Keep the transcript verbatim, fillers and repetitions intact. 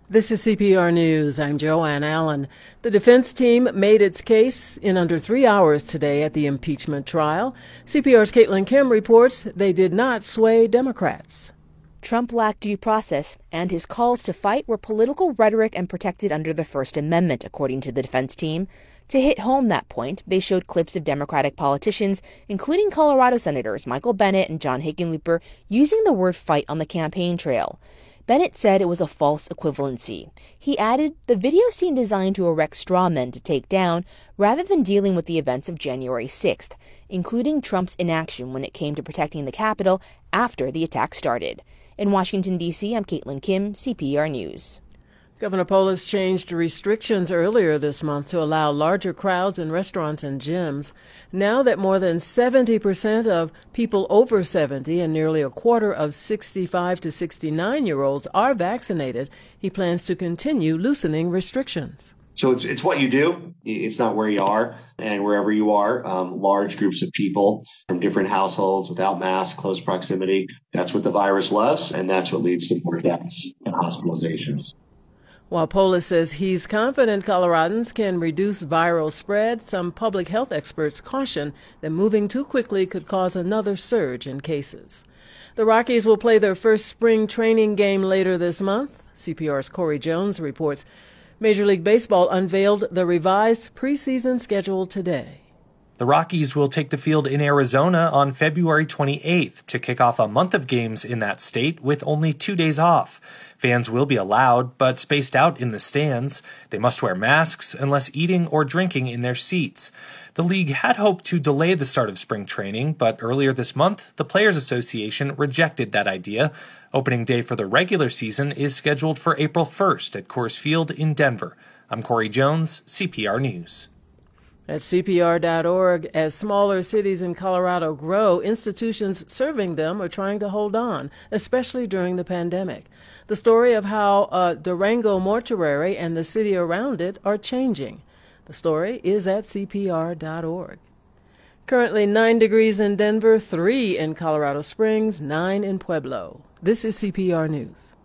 This is C P R News. I'm Joanne Allen. The defense team made its case in under three hours today at the impeachment trial. C P R's Caitlin Kim reports they did not sway Democrats. Trump lacked due process, and his calls to fight were political rhetoric and protected under the First Amendment, according to the defense team. To hit home that point, they showed clips of Democratic politicians, including Colorado Senators Michael Bennet and John Hickenlooper, using the word fight on the campaign trail. Bennett said it was a false equivalency. He added, the video seemed designed to erect straw men to take down, rather than dealing with the events of January sixth, including Trump's inaction when it came to protecting the Capitol after the attack started. In Washington, D C, I'm Caitlin Kim, C P R News. Governor Polis changed restrictions earlier this month to allow larger crowds in restaurants and gyms. Now that more than seventy percent of people over seventy and nearly a quarter of sixty-five to sixty-nine-year-olds are vaccinated, he plans to continue loosening restrictions. So it's it's what you do. It's not where you are. And wherever you are, um, large groups of people from different households without masks, close proximity, that's what the virus loves, and that's what leads to more deaths and hospitalizations. While Polis says he's confident Coloradans can reduce viral spread, some public health experts caution that moving too quickly could cause another surge in cases. The Rockies will play their first spring training game later this month. C P R's Corey Jones reports Major League Baseball unveiled the revised preseason schedule today. The Rockies will take the field in Arizona on February twenty-eighth to kick off a month of games in that state with only two days off. Fans will be allowed, but spaced out in the stands. They must wear masks unless eating or drinking in their seats. The league had hoped to delay the start of spring training, but earlier this month, the Players Association rejected that idea. Opening day for the regular season is scheduled for April first at Coors Field in Denver. I'm Corey Jones, C P R News. At C P R dot org, as smaller cities in Colorado grow, institutions serving them are trying to hold on, especially during the pandemic. The story of how uh, Durango Mortuary and the city around it are changing. The story is at C P R dot org. Currently nine degrees in Denver, three in Colorado Springs, nine in Pueblo. This is C P R News.